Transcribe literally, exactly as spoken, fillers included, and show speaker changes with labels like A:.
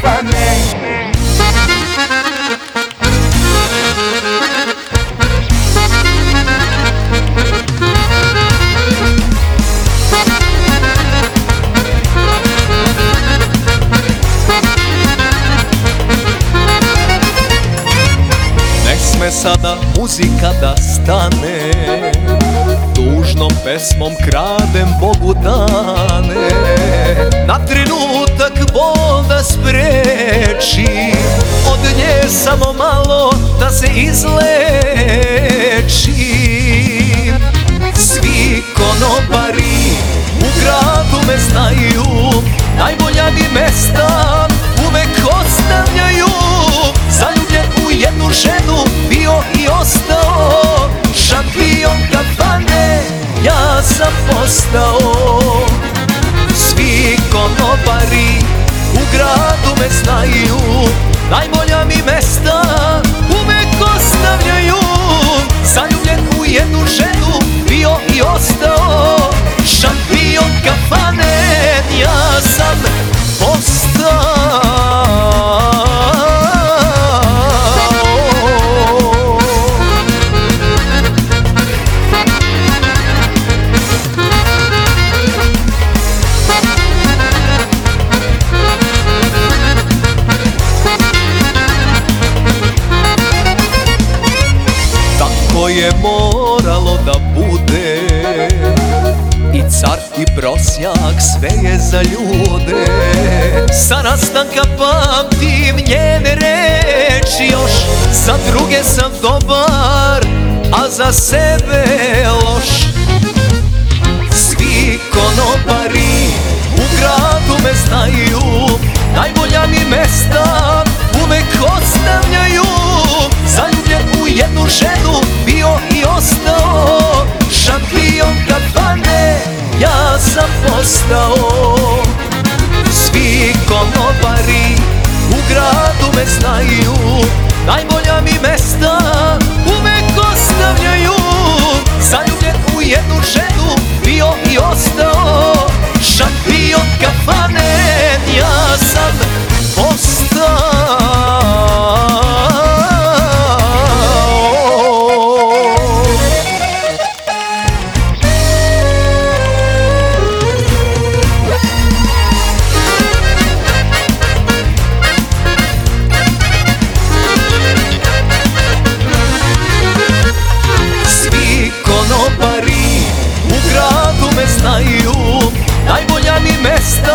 A: kafane.
B: Ne sme sada muzika da stane, tužnom pesmom kradem Bogu dane. Na trenutak bol da sprečim, od nje samo malo da se izlečim. Svi konobari u gradu me znaju, najbolja mi mesta uvek ostavljaju. Zaljubljen u jednu ženu bio i ostao, šampion kafane ja sam postao. Svi konobari u gradu me znaju, najbolja mi mesta uvek ostavljaju. Zaljubljen u jednu ženu bio i ostao, šampion kafane ja sam postao. Tako je moralo da bude, i car i prosjak sve je za ljude. Sa rastanka pamtim njene reči još, za druge sam dobar, a za sebe loš. Svi konobari u gradu me znaju, najbolja mi mesta uvek ostavljaju. Zaljubljen u jednu ženu bio i ostao, šampion kafane ja sam postao. Svi konobari u gradu me znaju, najbolja mi mesta uvek ostavljaju. Zaljubljen u jednu ženu bio i ostao, šampion kafane ja sam postao. Konobari u gradu me znaju, najbolja mi mesta